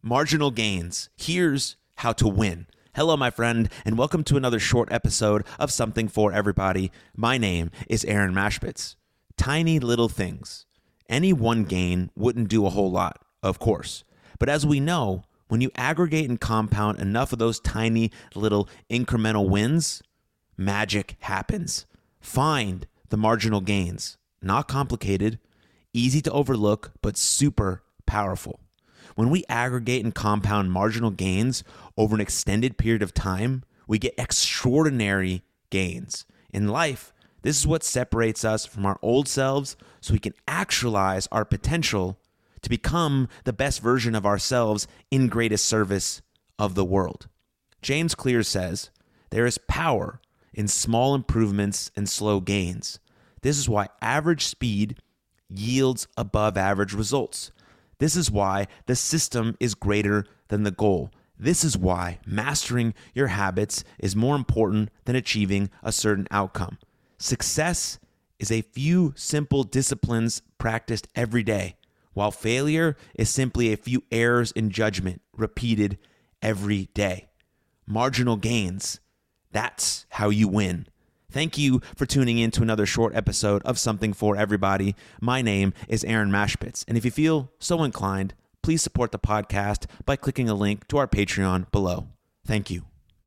marginal gains. Here's how to win. Hello, my friend, and welcome to another short episode of Something for Everybody. My name is Aaron Mashpitz. Tiny little things. Any one gain wouldn't do a whole lot, of course. But as we know, when you aggregate and compound enough of those tiny little incremental wins, magic happens. Find the marginal gains. Not complicated, easy to overlook, but super powerful. When we aggregate and compound marginal gains over an extended period of time, we get extraordinary gains. In life, this is what separates us from our old selves so we can actualize our potential to become the best version of ourselves in greatest service of the world. James Clear says, "There is power in small improvements and slow gains. This is why average speed yields above average results. This is why the system is greater than the goal. This is why mastering your habits is more important than achieving a certain outcome. Success is a few simple disciplines practiced every day, while failure is simply a few errors in judgment repeated every day. Marginal gains, that's how you win." Thank you for tuning in to another short episode of Something for Everybody. My name is Aaron Mashpitz, and if you feel so inclined, please support the podcast by clicking a link to our Patreon below. Thank you.